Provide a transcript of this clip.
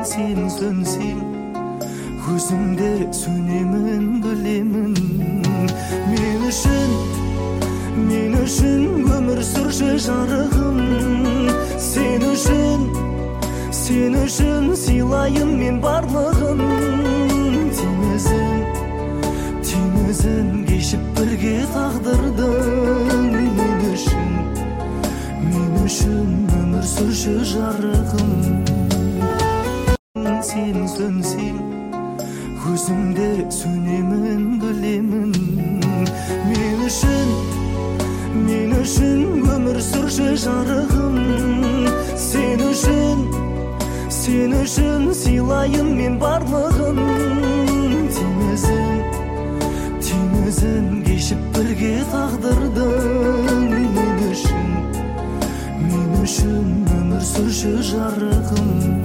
Сен сөнсең көзімде сөнемін білемін. Мен үшін өмір сүрші жарығым. Сен үшін сыйлайын мен барлығын. Теңізін кешіп бірге тағдырдың. Мен үшін өмір сүрші жарығым. Сен сөнсең көзімде сөнемін білемін. Мен үшін өмір сүрші жарығым. Сен үшін сыйлайын мен барлығын. Теңізін кешіп бірге тағдырдың. Мен үшін өмір сүрші жарығым.